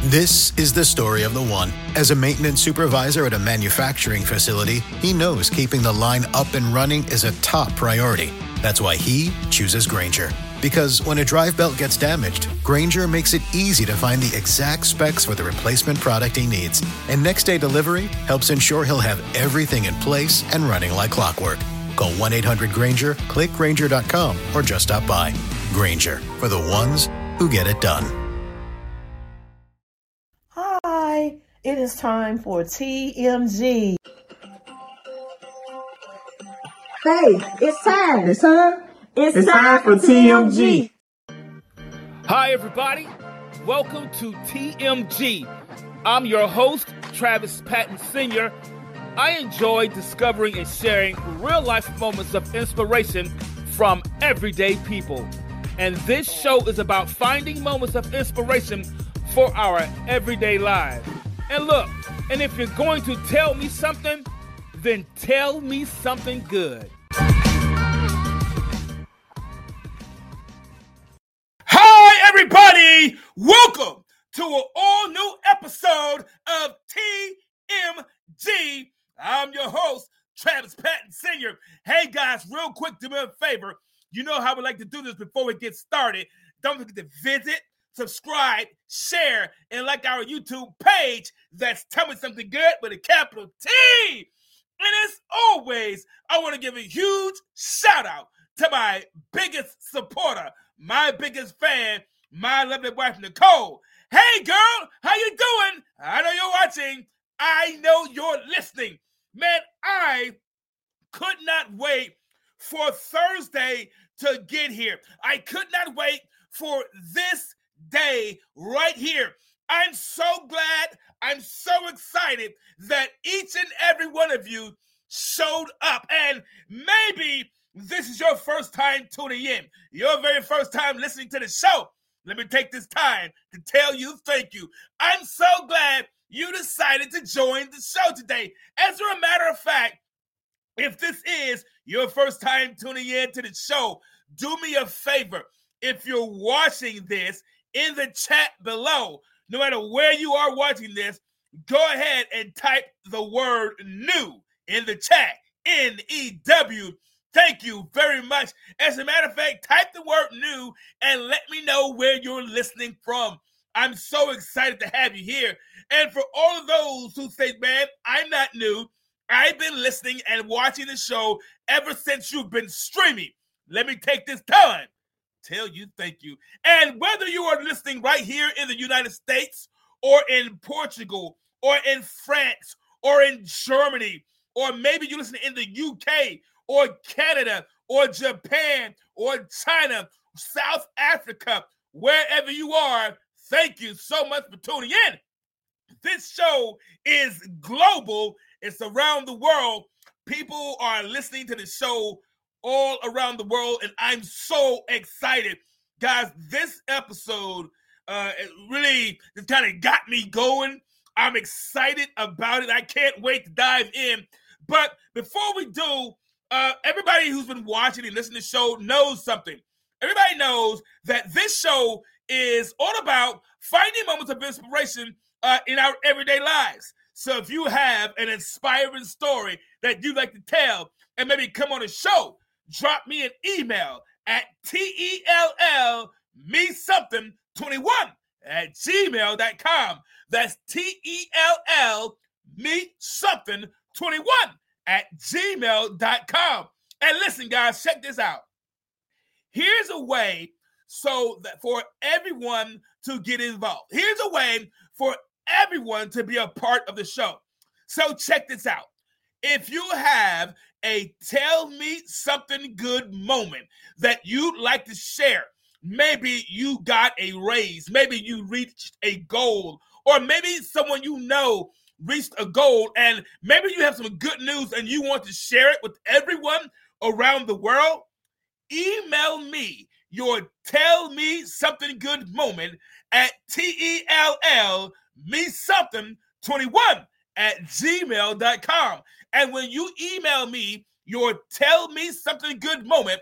This is the story of the one. As a maintenance supervisor at a manufacturing facility, he knows keeping the line up and running is a top priority. That's why he chooses Grainger. Because when a drive belt gets damaged, Grainger makes it easy to find the exact specs for the replacement product he needs. And next-day delivery helps ensure he'll have everything in place and running like clockwork. Call 1-800-GRAINGER, click Grainger.com, or just stop by. Grainger, for the ones who get it done. Hi, it is time for TMG. Hey, it's time. It's time for TMG. Hi, everybody. Welcome to TMG. I'm your host, Travis Patton Sr. I enjoy discovering and sharing real-life moments of inspiration from everyday people. And this show is about finding moments of inspiration for our everyday lives. And look, and if you're going to tell me something, then tell me something good. Hi, everybody! Welcome to an all-new episode of TMG. I'm your host, Travis Patton Sr. Hey, guys, real quick, do me a favor. You know how we like to do this before we get started. Don't forget to visit, subscribe, share, and like our YouTube page. That's Tell Me Something Good with a capital T. And as always, I want to give a huge shout out to my biggest supporter, my biggest fan, my lovely wife, Nicole. Hey, girl, how you doing? I know you're watching. I know you're listening. Man, I could not wait for Thursday to get here. I could not wait for this day right here. I'm so glad, I'm so excited that each and every one of you showed up. And maybe this is your first time tuning in, your very first time listening to the show. Let me take this time to tell you thank you. I'm so glad you decided to join the show today. As a matter of fact, if this is your first time tuning in to the show, do me a favor. If you're watching this, in the chat below, no matter where you are watching this, go ahead and type the word new in the chat, N-E-W. Thank you very much. As a matter of fact, type the word new and let me know where you're listening from. I'm so excited to have you here. And for all of those who say, man, I'm not new, I've been listening and watching the show ever since you've been streaming. Let me take this time to tell you thank you. And whether you are listening right here in the United States or in Portugal or in France or in Germany, or maybe you listen in the UK or Canada or Japan or China, South Africa, wherever you are, thank you so much for tuning in. This show is global. It's around the world. People are listening to the show all around the world, and I'm so excited. Guys, this episode it really just kind of got me going. I'm excited about it. I can't wait to dive in. But before we do, everybody who's been watching and listening to the show knows something. Everybody knows that this show is all about finding moments of inspiration in our everyday lives. So if you have an inspiring story that you'd like to tell and maybe come on a show, drop me an email at tellmesomething21@gmail.com. That's tellmesomething21@gmail.com. And listen, guys, check this out. Here's a way so that for everyone to get involved. Here's a way for everyone to be a part of the show. So check this out. If you have a tell me something good moment that you'd like to share, maybe you got a raise, maybe you reached a goal, or maybe someone you know reached a goal, and maybe you have some good news and you want to share it with everyone around the world, email me your tell me something good moment at tellmesomething21@gmail.com. And when you email me your tell me something good moment,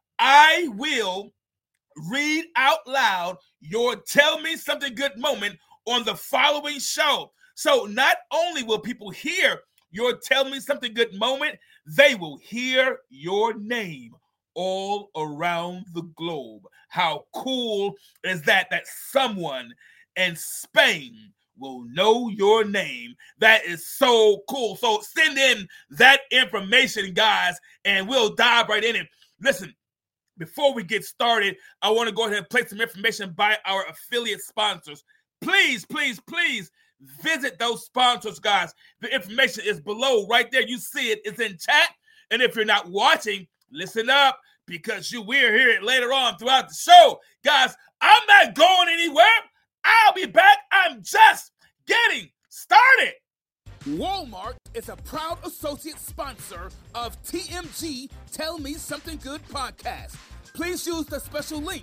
I will read out loud your tell me something good moment on the following show. So not only will people hear your Tell Me Something Good moment, they will hear your name all around the globe. How cool is that someone in Spain will know your name? That is so cool. So send in that information, guys, and we'll dive right in it. Listen, before we get started, I want to go ahead and play some information by our affiliate sponsors. Please, please, please visit those sponsors, guys. The information is below right there. You see it. It's in chat. And if you're not watching, listen up, because you will hear it later on throughout the show. Guys, I'm not going anywhere. I'll be back. I'm just getting started. Walmart is a proud associate sponsor of TMG Tell Me Something Good podcast. Please use the special link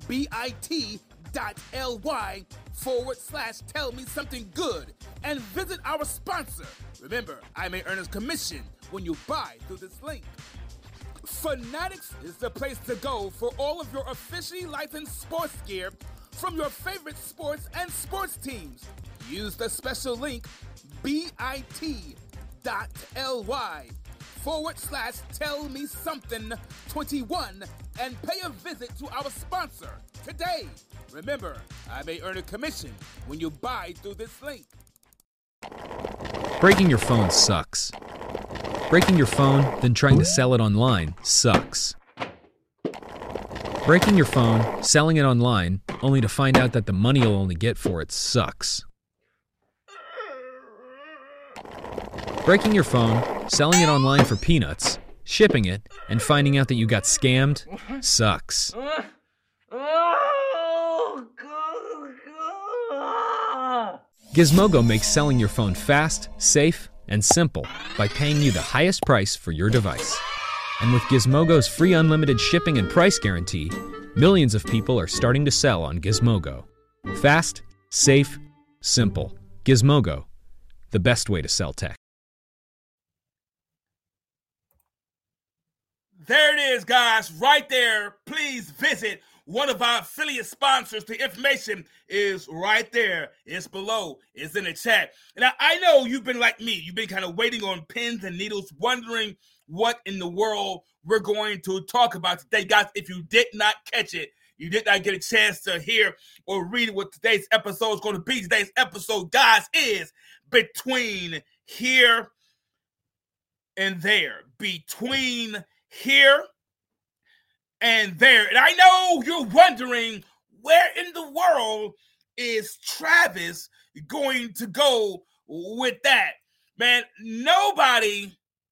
bit.ly/Tell Me Something Good and visit our sponsor. Remember, I may earn a commission when you buy through this link. Fanatics is the place to go for all of your officially licensed sports gear from your favorite sports and sports teams. Use the special link bit.ly/Tell Me Something 21 and pay a visit to our sponsor today. Remember, I may earn a commission when you buy through this link. Breaking your phone sucks. Breaking your phone, then trying to sell it online sucks. Breaking your phone, selling it online, only to find out that the money you'll only get for it sucks. Breaking your phone, selling it online for peanuts, shipping it, and finding out that you got scammed sucks. Gizmodo makes selling your phone fast, safe, and simple by paying you the highest price for your device. And with Gizmodo's free unlimited shipping and price guarantee, millions of people are starting to sell on Gizmodo. Fast, safe, simple. Gizmodo, the best way to sell tech. There it is, guys, right there. Please visit one of our affiliate sponsors. The information is right there. It's below. It's in the chat. And I know you've been like me. You've been kind of waiting on pins and needles, wondering what in the world we're going to talk about today. Guys, if you did not catch it, you did not get a chance to hear or read what today's episode is going to be. Today's episode, guys, is between here and there. Between here and there. And I know you're wondering, where in the world is Travis going to go with that? Man, nobody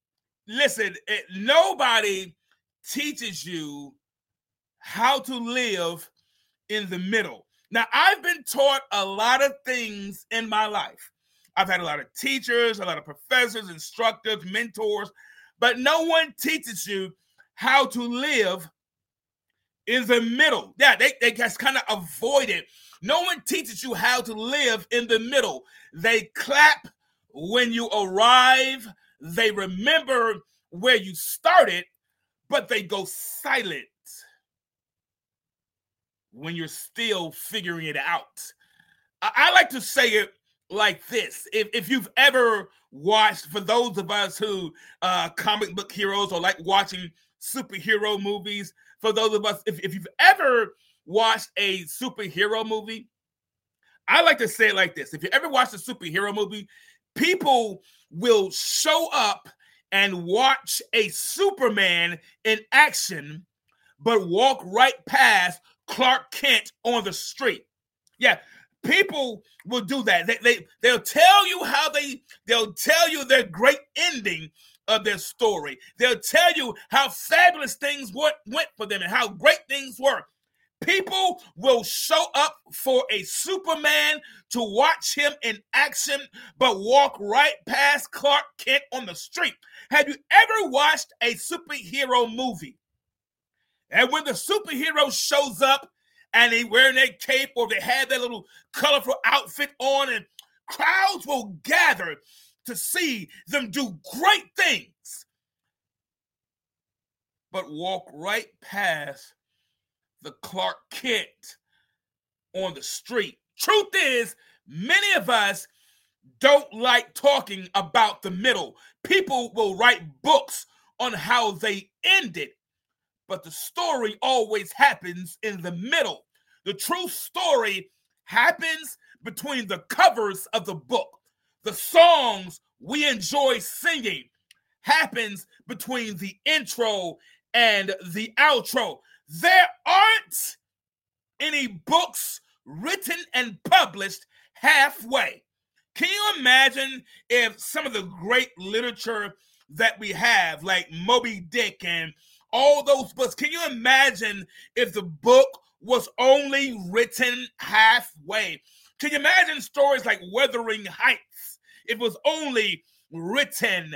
teaches you how to live in the middle. Now, I've been taught a lot of things in my life. I've had a lot of teachers, a lot of professors, instructors, mentors, but no one teaches you how to live in the middle. Yeah, they just kind of avoid it. No one teaches you how to live in the middle. They clap when you arrive. They remember where you started, but they go silent when you're still figuring it out. I like to say it like this. If you've ever watched, for those of us who comic book heroes or like watching superhero movies, for those of us, if you've ever watched a superhero movie, I like to say it like this. If you ever watched a superhero movie, people will show up and watch a Superman in action, but walk right past Clark Kent on the street. Yeah, people will do that. They'll tell you they'll tell you their great ending of their story. They'll tell you how fabulous things went for them and how great things were. People will show up for a Superman to watch him in action, but walk right past Clark Kent on the street. Have you ever watched a superhero movie? And when the superhero shows up and they wearing their cape or they have that little colorful outfit on, and crowds will gather to see them do great things, but walk right past the Clark Kent on the street. Truth is, Many of us don't like talking about the middle. People will write books on how they ended, but the story always happens in the middle. The true story happens between the covers of the book. The songs we enjoy singing happens between the intro and the outro. There aren't any books written and published halfway. Can you imagine if some of the great literature that we have, like Moby Dick and all those books, can you imagine if the book was only written halfway? Can you imagine stories like Wuthering Heights if it was only written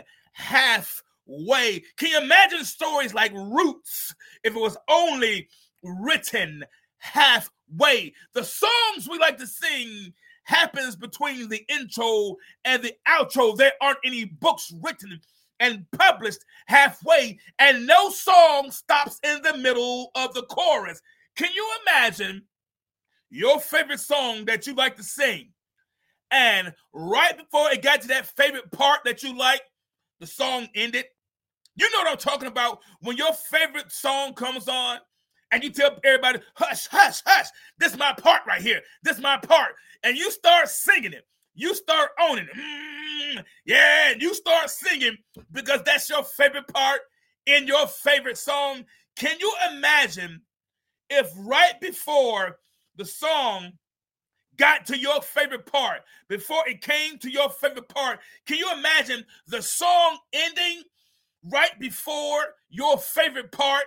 halfway? Can you imagine stories like Roots if it was only written halfway? The songs we like to sing happens between the intro and the outro. There aren't any books written and published halfway, and no song stops in the middle of the chorus. Can you imagine your favorite song that you like to sing, and right before it got to that favorite part that you like, the song ended? You know what I'm talking about. When your favorite song comes on and you tell everybody, hush, hush, hush, this is my part right here, this is my part, and you start singing it, you start owning it, yeah, and you start singing because that's your favorite part in your favorite song. Can you imagine if right before the song got to your favorite part, before it came to your favorite part, can you imagine the song ending right before your favorite part?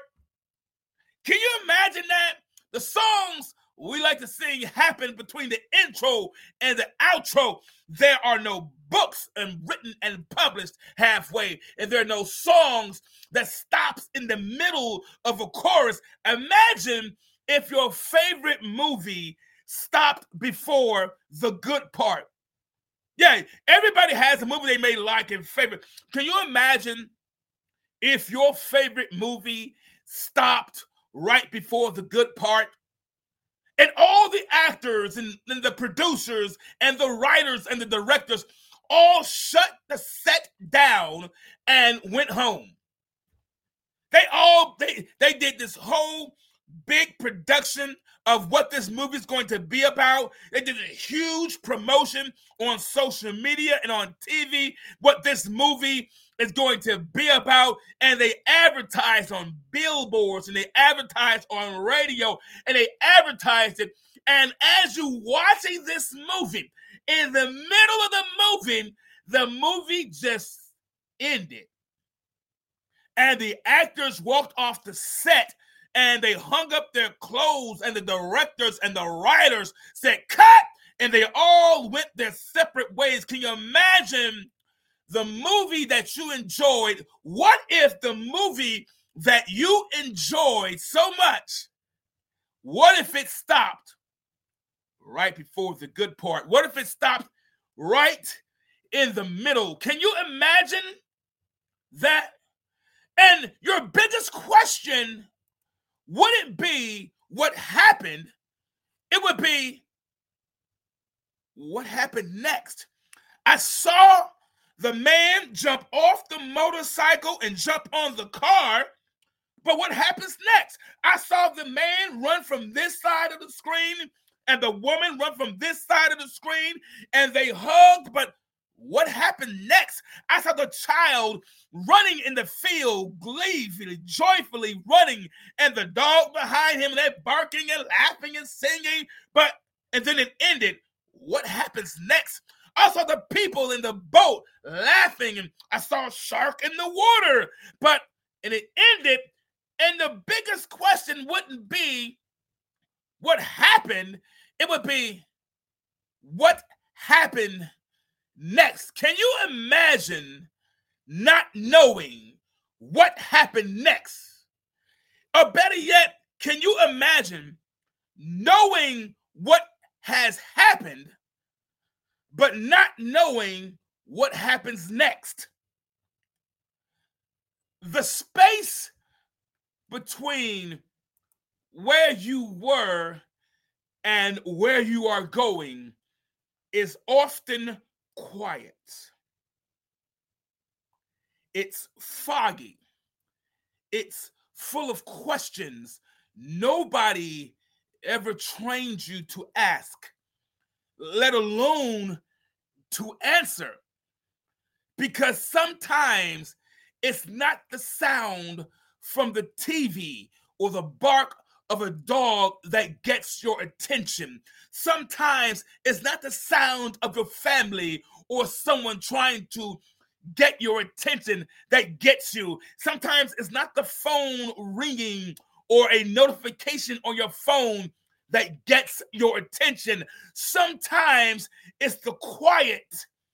Can you imagine that? The songs we like to sing happen between the intro and the outro. There are no books and written and published halfway, and there are no songs that stops in the middle of a chorus. Imagine if your favorite movie stopped before the good part. Yeah, everybody has a movie they may like and favorite. Can you imagine if your favorite movie stopped right before the good part? And all the actors and the producers and the writers and the directors all shut the set down and went home. They did this whole big production of what this movie is going to be about. They did a huge promotion on social media and on TV, what this movie is going to be about, and they advertised on billboards and they advertised on radio and they advertised it. And as you watching this movie, in the middle of the movie just ended. And the actors walked off the set and they hung up their clothes, and the directors and the writers said, cut, and they all went their separate ways. Can you imagine the movie that you enjoyed? What if the movie that you enjoyed so much, what if it stopped right before the good part? What if it stopped right in the middle? Can you imagine that? And your biggest question wouldn't be what happened. It would be what happened next. I saw the man jump off the motorcycle and jump on the car, but what happens next? I saw the man run from this side of the screen and the woman run from this side of the screen, and they hugged, but what happened next? I saw the child running in the field, gleefully, joyfully running, and the dog behind him, they're barking and laughing and singing, and then it ended. What happens next? I saw the people in the boat laughing, and I saw a shark in the water, and it ended, and the biggest question wouldn't be what happened, it would be what happened next. Can you imagine not knowing what happened next? Or better yet, can you imagine knowing what has happened, but not knowing what happens next? The space between where you were and where you are going is often quiet. It's foggy. It's full of questions nobody ever trained you to ask, let alone to answer. Because sometimes it's not the sound from the TV or the bark of a dog that gets your attention. Sometimes it's not the sound of your family or someone trying to get your attention that gets you. Sometimes it's not the phone ringing or a notification on your phone that gets your attention. Sometimes it's the quiet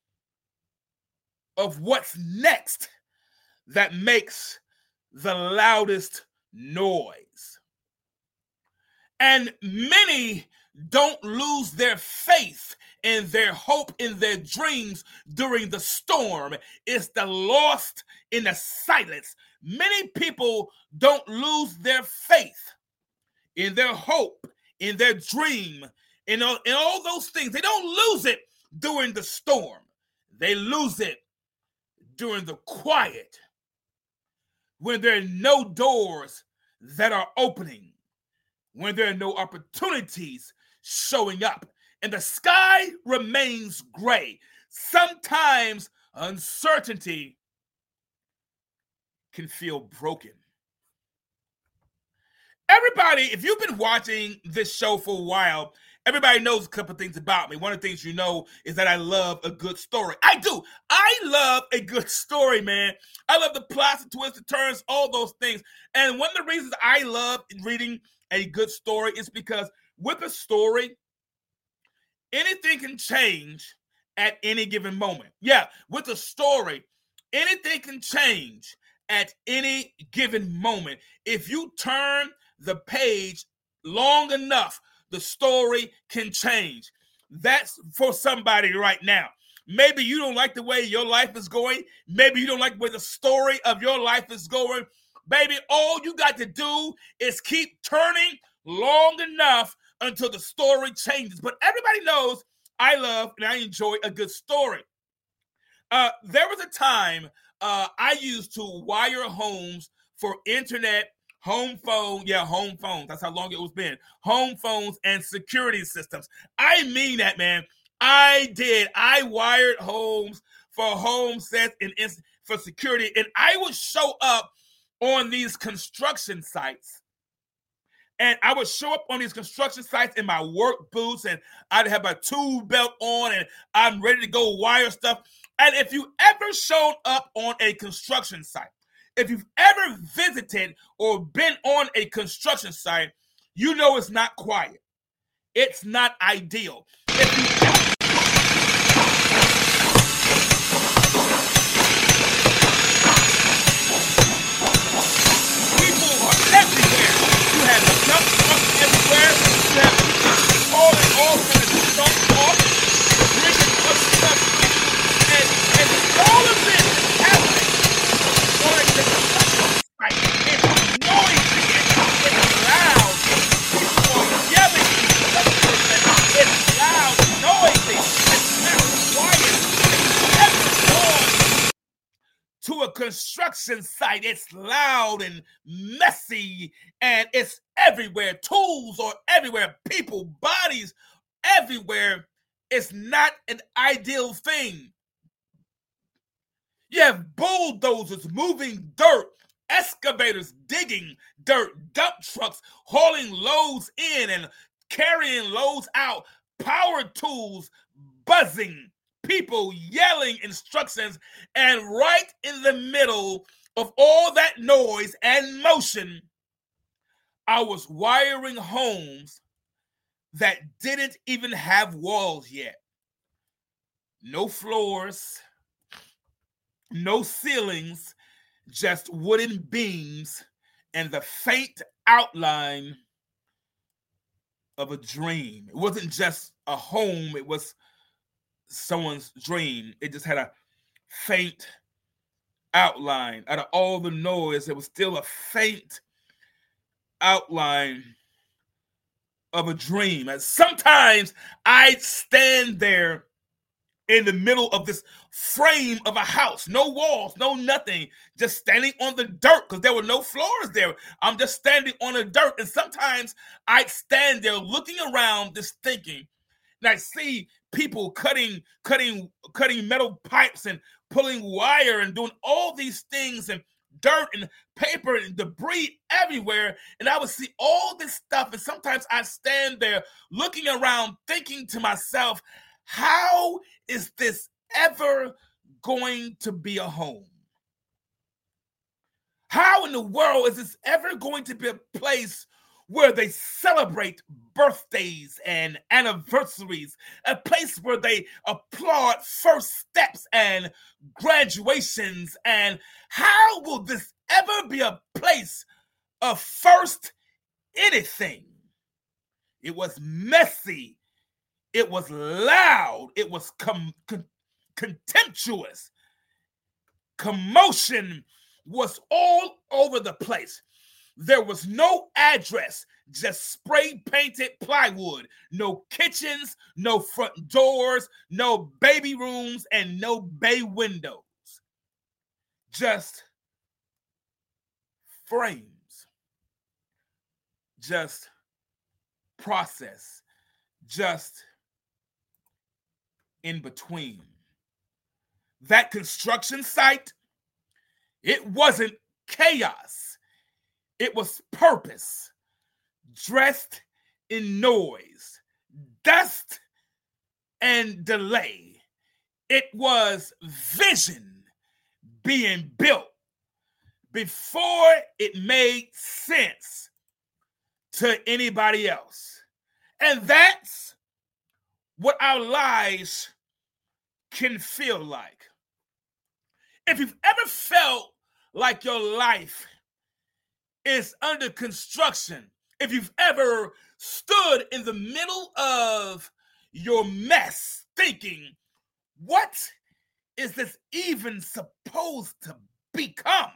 of what's next that makes the loudest noise. And many don't lose their faith and their hope in their dreams during the storm. It's the lost in the silence. Many people don't lose their faith in their hope, in their dream, in all those things. They don't lose it during the storm. They lose it during the quiet, when there are no doors that are opening, when there are no opportunities showing up, and the sky remains gray. Sometimes uncertainty can feel broken. Everybody, if you've been watching this show for a while, everybody knows a couple things about me. One of the things you know is that I love a good story. I do. I love a good story, man. I love the plots, the twists, the turns, all those things. And one of the reasons I love reading a good story is because with a story, anything can change at any given moment. Yeah, with a story, anything can change at any given moment. If you turn the page long enough, the story can change. That's for somebody right now. Maybe you don't like the way your life is going. Maybe you don't like the way the story of your life is going. Baby, all you got to do is keep turning long enough until the story changes. But everybody knows I love and I enjoy a good story. There was a time I used to wire homes for internet, home phone, home phones. That's how long it was been. Home phones and security systems. I mean that, man. I did. I wired homes for home sets and for security, and I would show up on these construction sites. And I would show up on these construction sites in my work boots, and I'd have my tool belt on, and I'm ready to go wire stuff. And if you ever showed up on a construction site, if you've ever visited or been on a construction site, you know it's not quiet. It's not ideal. People are everywhere. You have dump trucks everywhere. You have people hauling all kinds of stuff off, bringing up stuff in, and all of this is happening on a construction site. It's noisy, it's loud. People are yelling at each other. It's loud, noisy, it's not quiet. It's every to a construction site, it's loud and messy, and it's everywhere. Tools are everywhere. People, bodies everywhere. It's not an ideal thing. You have bulldozers moving dirt, excavators digging dirt, dump trucks hauling loads in and carrying loads out, power tools buzzing, people yelling instructions, and right in the middle of all that noise and motion, I was wiring homes that didn't even have walls yet. No floors, no ceilings, just wooden beams and the faint outline of a dream. It wasn't just a home, it was someone's dream. It just had a faint outline. Out of all the noise, there was still a faint outline of a dream. And sometimes I'd stand there in the middle of this frame of a house, no walls, no nothing, just standing on the dirt because there were no floors there. I'm just standing on the dirt. And sometimes I'd stand there looking around, just thinking, and I see people cutting metal pipes and pulling wire and doing all these things, and dirt and paper and debris everywhere. And I would see all this stuff. And sometimes I stand there looking around thinking to myself, how is this ever going to be a home? How in the world is this ever going to be a place where they celebrate birthdays and anniversaries, a place where they applaud first steps and graduations? And how will this ever be a place of first anything? It was messy. It was loud. It was contemptuous. Commotion was all over the place. There was no address, just spray painted plywood, no kitchens, no front doors, no baby rooms, and no bay windows. Just frames, just process, just in between. That construction site, it wasn't chaos. It was purpose, dressed in noise, dust, and delay. It was vision being built before it made sense to anybody else. And that's what our lives can feel like. If you've ever felt like your life is under construction, if you've ever stood in the middle of your mess thinking, what is this even supposed to become?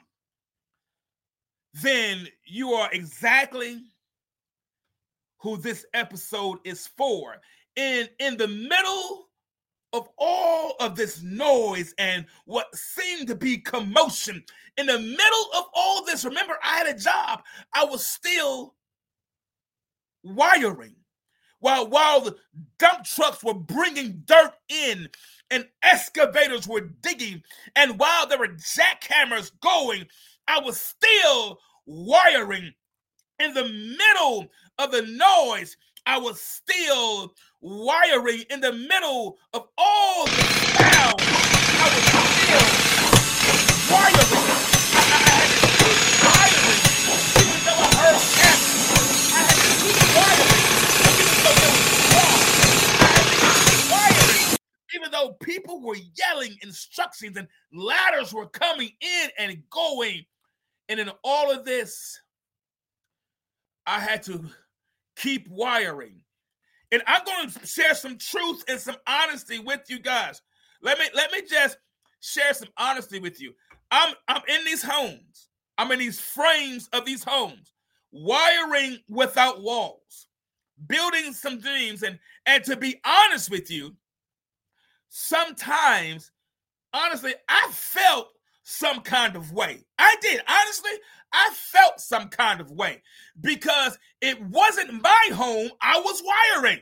Then you are exactly who this episode is for. In the middle of all of this noise and what seemed to be commotion, in the middle of all this, remember, I had a job. I was still wiring. While the dump trucks were bringing dirt in and excavators were digging, and while there were jackhammers going, I was still wiring. In the middle of the noise, I was still wiring. In the middle of all the sound, I was still wiring. I had to keep wiring. Even though I heard cats, I had to keep wiring. Even though there was wrong, I had to keep wiring. Even though people were yelling instructions and ladders were coming in and going. And in all of this, I had to keep wiring. And I'm going to share some truth and some honesty with you guys. Let me just share some honesty with you. I'm in these homes. I'm in these frames of these homes, wiring without walls, building some dreams. And to be honest with you, sometimes, honestly, I felt some kind of way. I did. Honestly, I felt some kind of way because it wasn't my home I was wiring.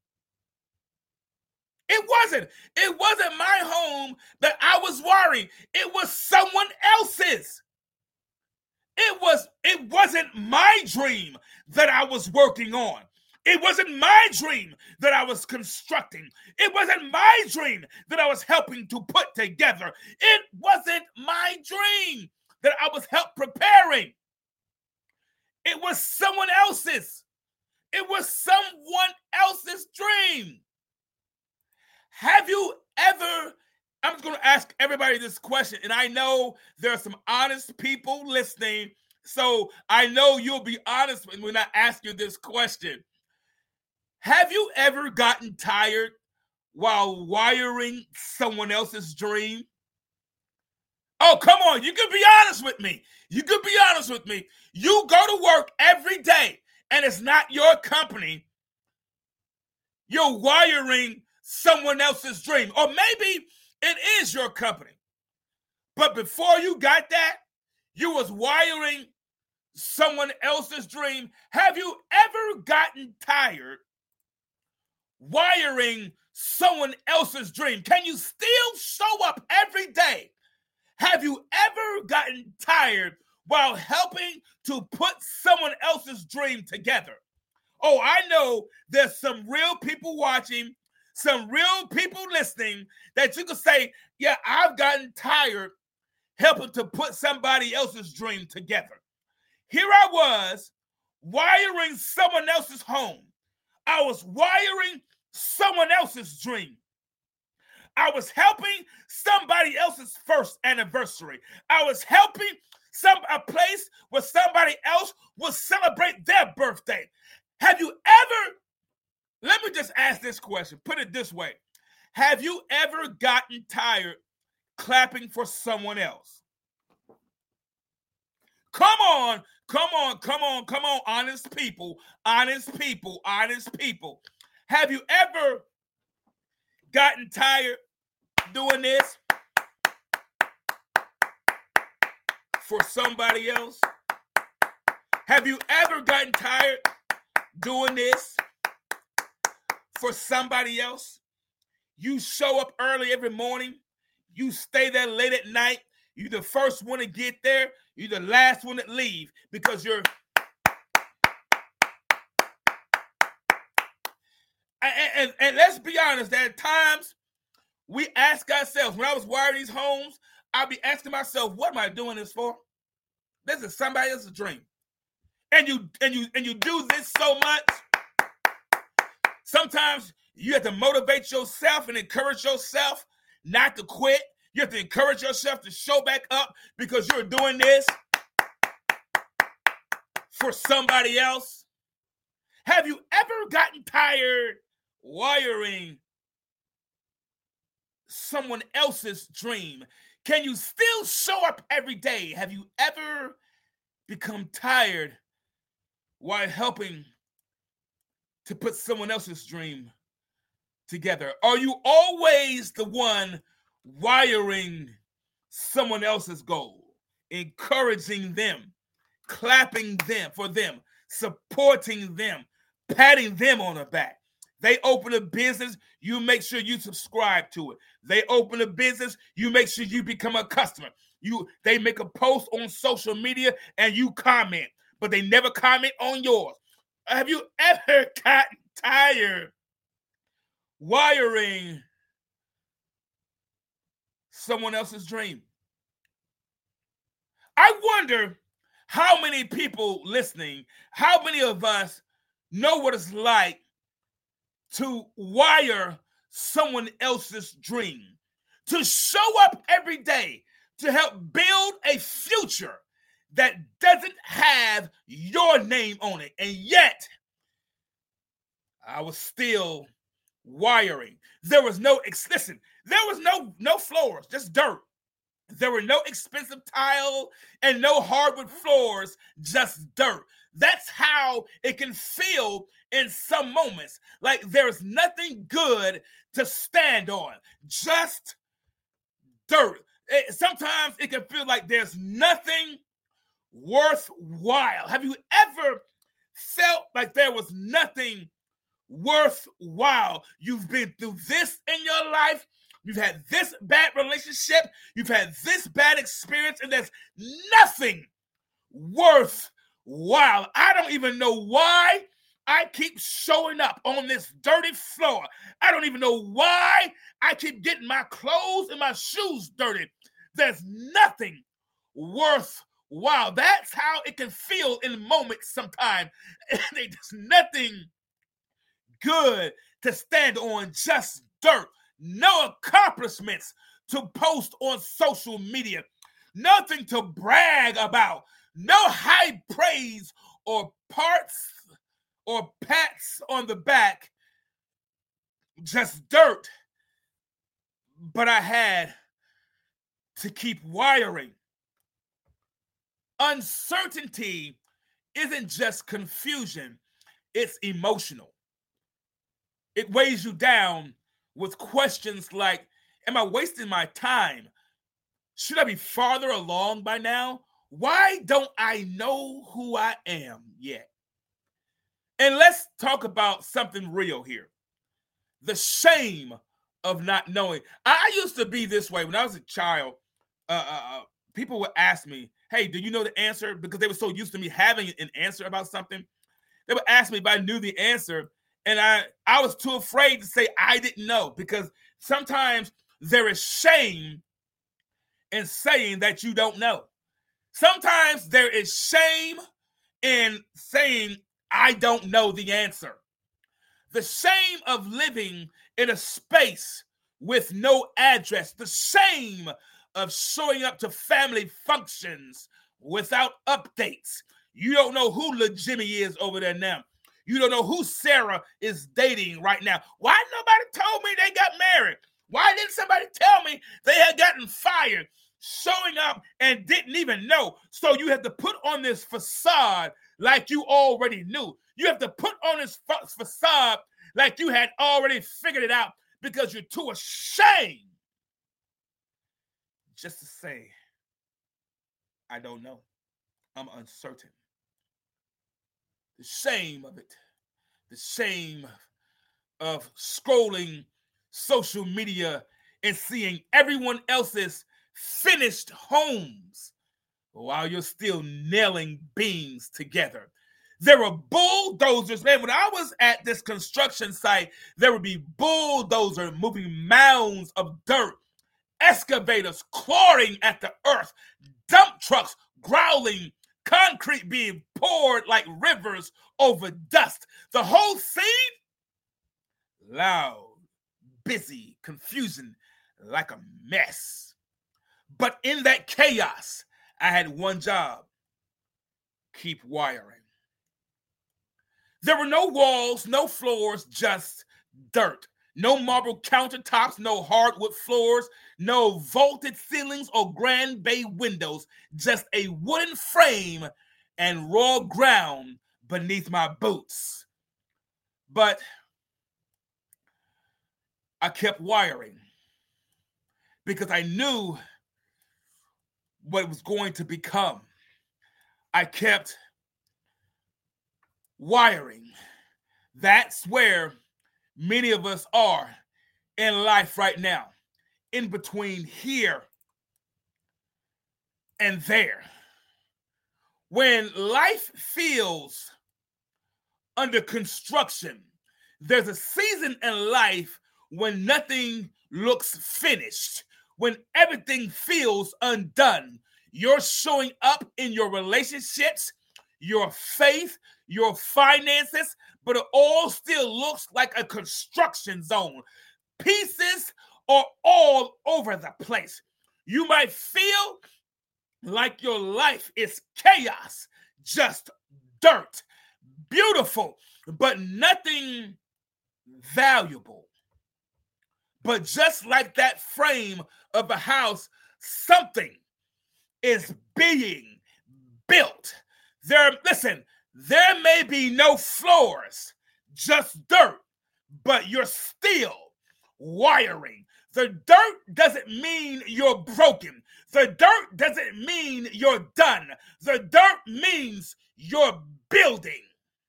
It wasn't my home that I was wiring. It was someone else's. It wasn't my dream that I was working on. It wasn't my dream that I was constructing. It wasn't my dream that I was helping to put together. It wasn't my dream that I was help preparing. It was someone else's. It was someone else's dream. Have you ever, I'm just going to ask everybody this question, and I know there are some honest people listening, so I know you'll be honest when I ask you this question. Have you ever gotten tired while wiring someone else's dream? Oh, come on. You can be honest with me. You can be honest with me. You go to work every day and it's not your company. You're wiring someone else's dream. Or maybe it is your company. But before you got that, you was wiring someone else's dream. Have you ever gotten tired wiring someone else's dream? Can you still show up every day? Have you ever gotten tired while helping to put someone else's dream together? Oh, I know there's some real people watching, some real people listening that you can say, yeah, I've gotten tired helping to put somebody else's dream together. Here I was wiring someone else's home. I was wiring someone else's dream. I was helping somebody else's first anniversary. I was helping a place where somebody else will celebrate their birthday. Have you ever, let me just ask this question, put it this way. Have you ever gotten tired clapping for someone else? Come on, honest people. Have you ever gotten tired doing this for somebody else? Have you ever gotten tired doing this for somebody else? You show up early every morning. You stay there late at night. You're the first one to get there. You're the last one to leave because you're... And let's be honest, there are times we ask ourselves, when I was wiring these homes, I'd be asking myself, what am I doing this for? This is somebody else's dream. And you do this so much. Sometimes you have to motivate yourself and encourage yourself not to quit. You have to encourage yourself to show back up because you're doing this for somebody else. Have you ever gotten tired wiring someone else's dream? Can you still show up every day? Have you ever become tired while helping to put someone else's dream together? Are you always the one wiring someone else's goal, encouraging them, clapping them for them, supporting them, patting them on the back? They open a business, you make sure you subscribe to it. They open a business, you make sure you become a customer. They make a post on social media and you comment, but they never comment on yours. Have you ever gotten tired wiring someone else's dream? I wonder how many people listening, how many of us know what it's like to wire someone else's dream, to show up every day, to help build a future that doesn't have your name on it. And yet, I was still wiring. There was no floors, just dirt. There were no expensive tile and no hardwood floors, just dirt. That's how it can feel in some moments. Like there's nothing good to stand on, just dirt. Sometimes it can feel like there's nothing worthwhile. Have you ever felt like there was nothing worthwhile? You've been through this in your life. You've had this bad relationship. You've had this bad experience, and there's nothing worthwhile. I don't even know why I keep showing up on this dirty floor. I don't even know why I keep getting my clothes and my shoes dirty. There's nothing worthwhile. That's how it can feel in moments sometimes. There's nothing good to stand on, just dirt. No accomplishments to post on social media. Nothing to brag about. No high praise or parts or pats on the back. Just dirt. But I had to keep wiring. Uncertainty isn't just confusion. It's emotional. It weighs you down with questions like, am I wasting my time? Should I be farther along by now? Why don't I know who I am yet? And let's talk about something real here. The shame of not knowing. I used to be this way when I was a child. People would ask me, hey, do you know the answer? Because they were so used to me having an answer about something. They would ask me if I knew the answer. And I was too afraid to say I didn't know, because sometimes there is shame in saying that you don't know. Sometimes there is shame in saying I don't know the answer. The shame of living in a space with no address. The shame of showing up to family functions without updates. You don't know who Lil Jimmy is over there now. You don't know who Sarah is dating right now. Why nobody told me they got married? Why didn't somebody tell me they had gotten fired? Showing up and didn't even know. So you have to put on this facade like you already knew. You have to put on this facade like you had already figured it out, because you're too ashamed just to say, I don't know. I'm uncertain. The shame of it. The shame of scrolling social media and seeing everyone else's finished homes while you're still nailing beams together. There were bulldozers. Man, when I was at this construction site, there would be bulldozers moving mounds of dirt, excavators clawing at the earth, dump trucks growling, concrete being poured like rivers over dust. The whole scene, loud, busy, confusion, like a mess. But in that chaos, I had one job: keep wiring. There were no walls, no floors, just dirt. No marble countertops, no hardwood floors, no vaulted ceilings or grand bay windows, just a wooden frame and raw ground beneath my boots. But I kept wiring because I knew what it was going to become. I kept wiring. That's where many of us are in life right now, in between here and there. When life feels under construction, there's a season in life when nothing looks finished, when everything feels undone. You're showing up in your relationships, your faith, your finances, but it all still looks like a construction zone. Pieces are all over the place. You might feel like your life is chaos, just dirt, beautiful, but nothing valuable. But just like that frame of a house, something is being built. There may be no floors, just dirt, but you're still wiring. The dirt doesn't mean you're broken. The dirt doesn't mean you're done. The dirt means you're building.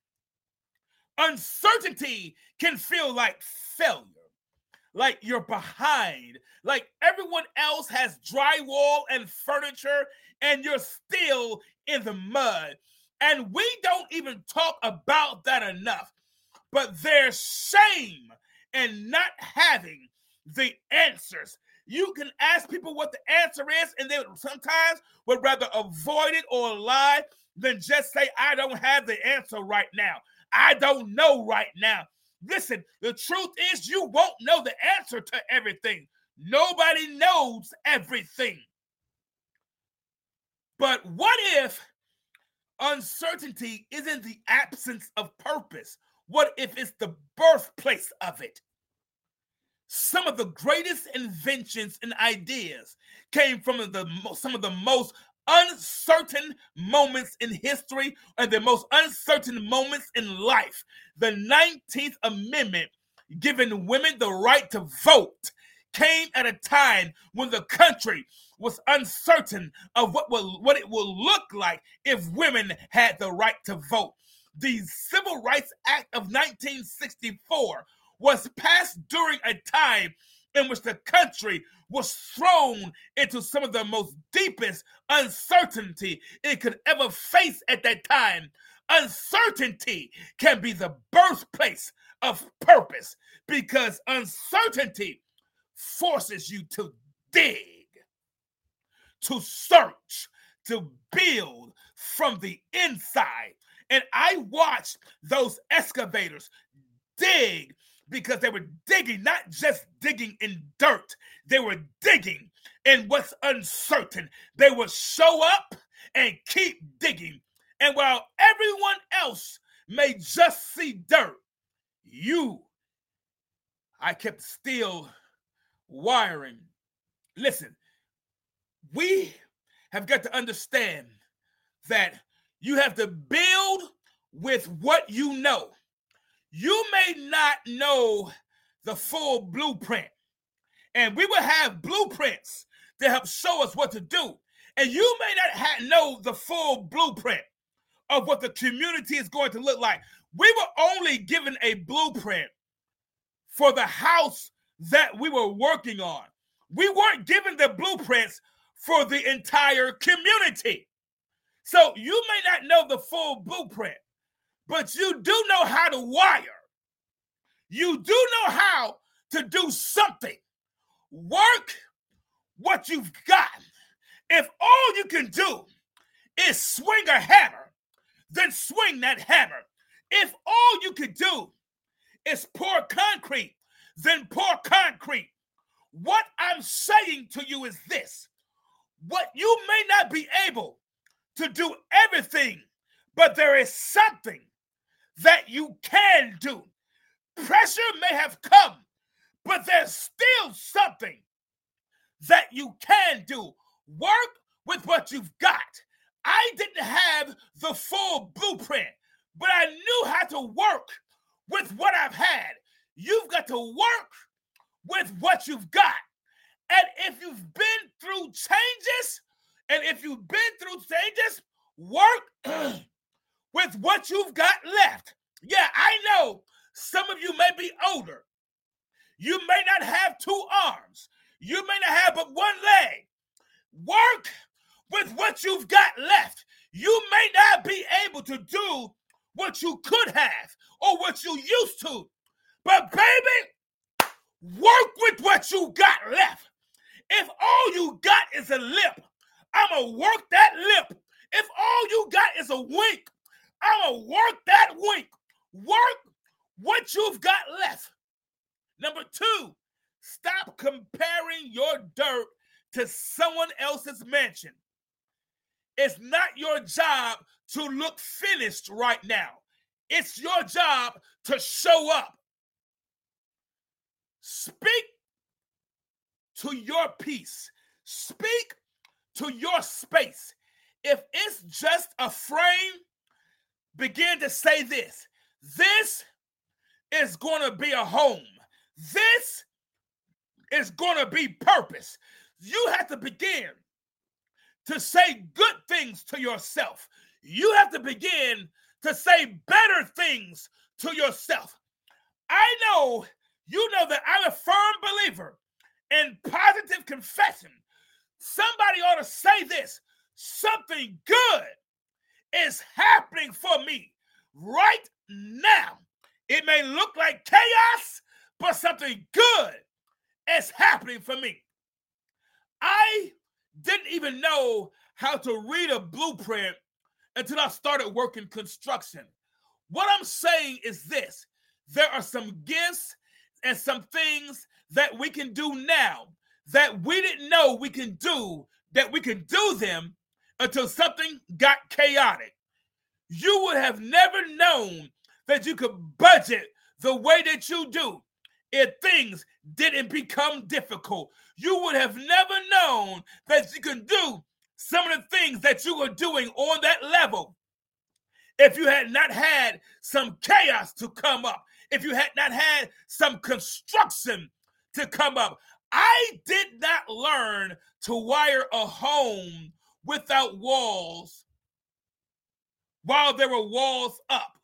Uncertainty can feel like failure, like you're behind, like everyone else has drywall and furniture and you're still in the mud. And we don't even talk about that enough. But there's shame in not having the answers. You can ask people what the answer is, and they sometimes would rather avoid it or lie than just say, I don't have the answer right now. I don't know right now. Listen, the truth is you won't know the answer to everything. Nobody knows everything. But what if uncertainty isn't the absence of purpose? What if it's the birthplace of it? Some of the greatest inventions and ideas came from some of the most uncertain moments in history and the most uncertain moments in life. The 19th Amendment giving women the right to vote came at a time when the country was uncertain of what it will look like if women had the right to vote. The Civil Rights Act of 1964 was passed during a time in which the country was thrown into some of the most deepest uncertainty it could ever face at that time. Uncertainty can be the birthplace of purpose because uncertainty forces you to dig, to search, to build from the inside. And I watched those excavators dig because they were digging, not just digging in dirt. They were digging in what's uncertain. They would show up and keep digging. And while everyone else may just see dirt, I kept still wiring. Listen, we have got to understand that you have to build with what you know. You may not know the full blueprint, and we will have blueprints to help show us what to do. And you may not know the full blueprint of what the community is going to look like. We were only given a blueprint for the house that we were working on. We weren't given the blueprints for the entire community. So you may not know the full blueprint, but you do know how to wire. You do know how to do something. Work what you've got. If all you can do is swing a hammer, then swing that hammer. If all you can do is pour concrete, then pour concrete. What I'm saying to you is this. What you may not be able to do everything, but there is something that you can do. Pressure may have come, but there's still something that you can do. Work with what you've got. I didn't have the full blueprint, but I knew how to work with what I've had. You've got to work with what you've got. And if you've been through changes, work with what you've got left. Yeah, I know some of you may be older. You may not have 2 arms. You may not have but 1 leg. Work with what you've got left. You may not be able to do what you could have or what you used to. But baby, work with what you got left. If all you got is a lip, I'm going to work that lip. If all you got is a wink, I'm going to work that wink. Work what you've got left. Number 2, stop comparing your dirt to someone else's mansion. It's not your job to look finished right now. It's your job to show up. Speak to your peace. Speak to your space. If it's just a frame, begin to say this. This is going to be a home. This is going to be purpose. You have to begin to say good things to yourself. You have to begin to say better things to yourself. I know you know that I'm a firm believer in positive confession. Somebody ought to say this. Something good is happening for me right now. It may look like chaos, but something good is happening for me. I didn't even know how to read a blueprint until I started working construction. What I'm saying is this. There are some gifts and some things that we can do now that we didn't know we can do them until something got chaotic. You would have never known that you could budget the way that you do if things didn't become difficult. You would have never known that you can do some of the things that you were doing on that level if you had not had some chaos to come up. if you had not had some construction to come up. I did not learn to wire a home without walls while there were walls up.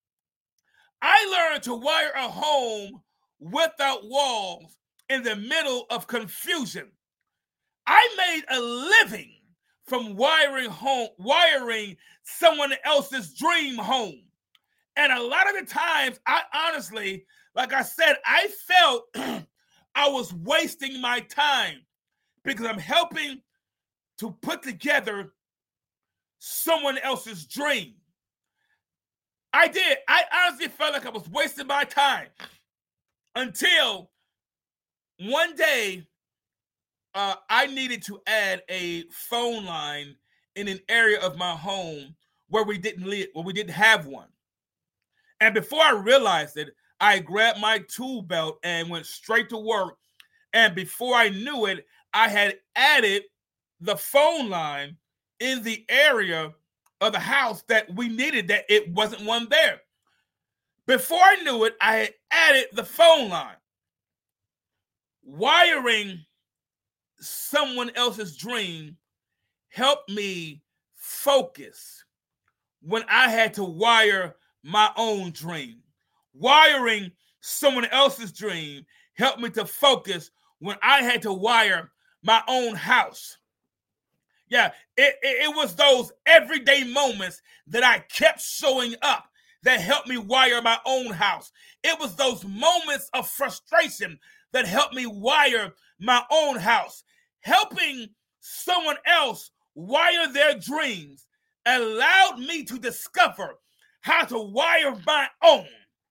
I learned to wire a home without walls in the middle of confusion. I made a living from wiring someone else's dream home. And a lot of the times, I honestly, like I said, I felt I was wasting my time because I'm helping to put together someone else's dream. I did. I honestly felt like I was wasting my time until one day I needed to add a phone line in an area of my home where we didn't have one. And before I realized it, I grabbed my tool belt and went straight to work. And before I knew it, I had added the phone line in the area of the house that we needed, that it wasn't one there. Before I knew it, I had added the phone line. Wiring someone else's dream helped me focus when I had to wire my own dream. Wiring someone else's dream helped me to focus when I had to wire my own house. Yeah, it was those everyday moments that I kept showing up that helped me wire my own house. It was those moments of frustration that helped me wire my own house. Helping someone else wire their dreams allowed me to discover how to wire my own.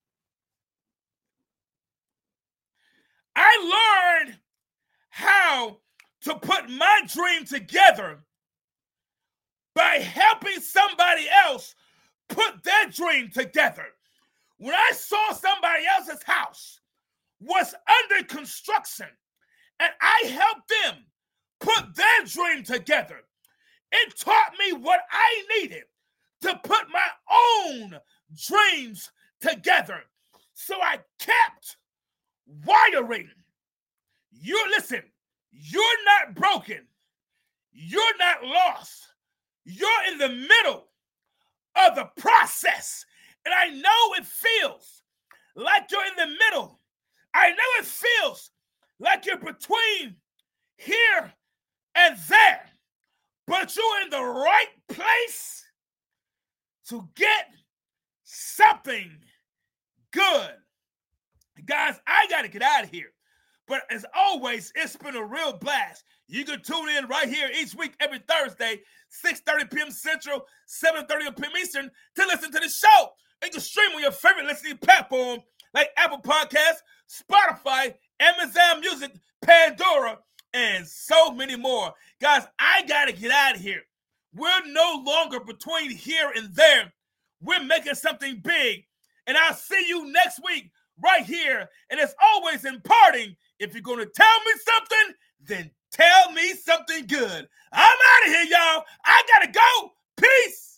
I learned how to put my dream together by helping somebody else put their dream together. When I saw somebody else's house was under construction and I helped them put their dream together, it taught me what I needed to put my own dreams together. So I kept wiring. Listen, you're not broken. You're not lost. You're in the middle of the process. And I know it feels like you're in the middle. I know it feels like you're between here and there. But you're in the right place to get something good. Guys, I got to get out of here. But as always, it's been a real blast. You can tune in right here each week, every Thursday, 6:30 p.m. Central, 7:30 p.m. Eastern, to listen to the show. You can stream on your favorite listening platform like Apple Podcasts, Spotify, Amazon Music, Pandora, and so many more. Guys, I got to get out of here. We're no longer between here and there. We're making something big. And I'll see you next week right here. And as always, imparting, if you're going to tell me something, then tell me something good. I'm out of here, y'all. I got to go. Peace.